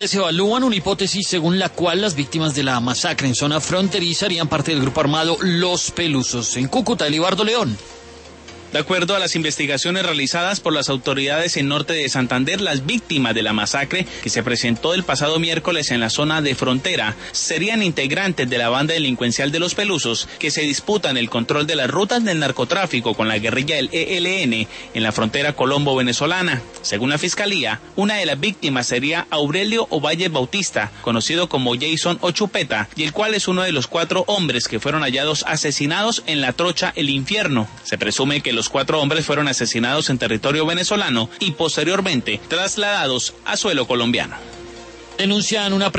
Se evalúan una hipótesis según la cual las víctimas de la masacre en zona fronteriza harían parte del grupo armado Los Pelusos. En Cúcuta, Elibardo León. De acuerdo a las investigaciones realizadas por las autoridades en norte de Santander, las víctimas de la masacre que se presentó el pasado miércoles en la zona de frontera serían integrantes de la banda delincuencial de Los Pelusos, que se disputan el control de las rutas del narcotráfico con la guerrilla del ELN en la frontera colombo-venezolana. Según la fiscalía, una de las víctimas sería Aurelio Ovalle Bautista, conocido como Jason Ochupeta, y el cual es uno de los 4 hombres que fueron hallados asesinados en la trocha El Infierno. Se presume que los 4 hombres fueron asesinados en territorio venezolano y posteriormente trasladados a suelo colombiano. Denuncian una